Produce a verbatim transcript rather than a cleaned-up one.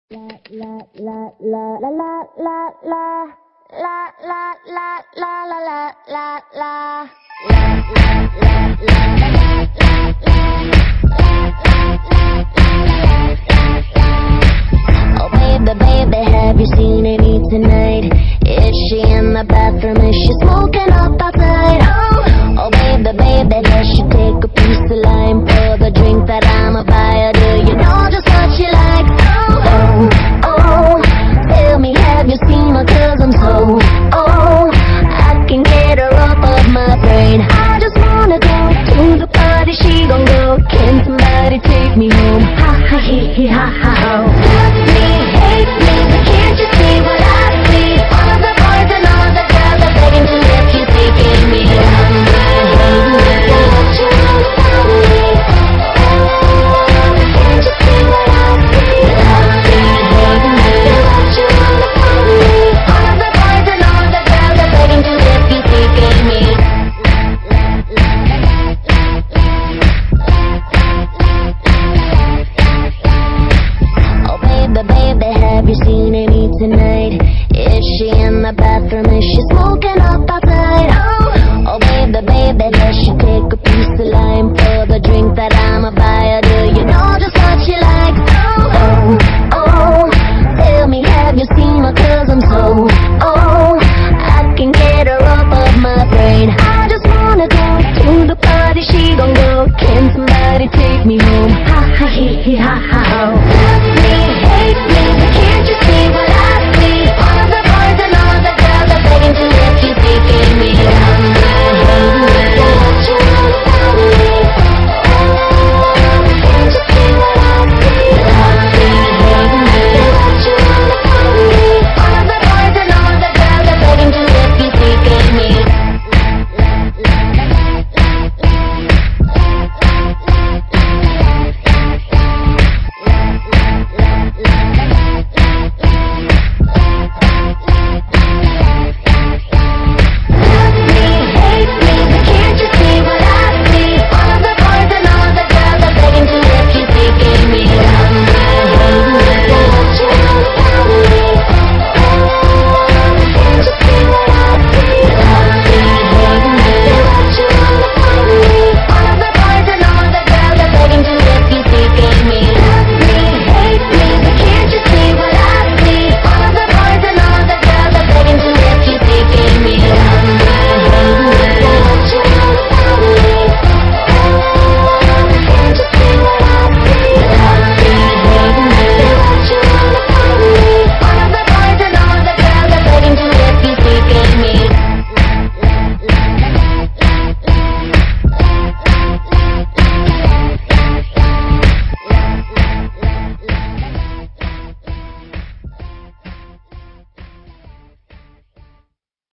La la la la la la la la la la la la la la la la Oh baby, baby, have you seen Amy tonight? Is she in the bathroom? Is she smoking up outside? Oh, oh baby, baby, does she take a piece of lime for the drink that I'ma buy her? Do you know just what she likes? Oh, oh, tell me, have you seen her? Cause I'm so, oh, I can get her off of my brain. I just wanna go to the party, she gon' go. Can somebody take me home? Ha ha hee hee ha ha ho. Love me, hate me, but can't you see what I see? All of the boys and all of the girls are begging to let you seeking me. Love me, hate me, but you wanna follow me. Oh, can't you see what I see? Love me, hate me, but you wanna follow me. All of the boys and all of the girls are begging to let you seeking me. Oh baby, baby, have you seen Amy tonight?